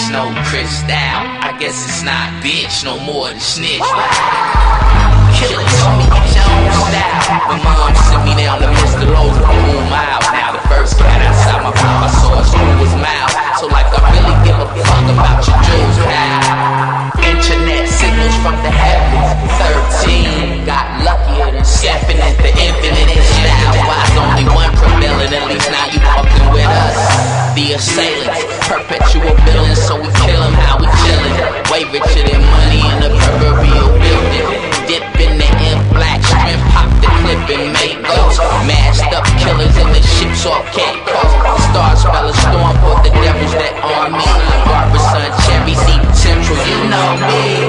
bitch, no crystal. I guess it's not bitch, no more than snitch. Killer told me get your own style. My mom sent me down to Mr. Lowe's for a cool mile. Now the first cat outside my mouth, I saw it through his mouth. So like I really give a fuck about your jewels now. Internet signals from the heavens. 13 got luckier than stepping at the infinite style. Why's only one prevailing? At least now you walking with us. The assailants, perpetual villains, so we kill them how we chillin'. Way richer than money in a proverbial building. Dip in the M black strip, pop the clip and make ghosts. Mashed up killers in the ships off Cape Coast. The stars spell a storm for the devils that on me. Barbara Sun, Cherry, C Central, you know me.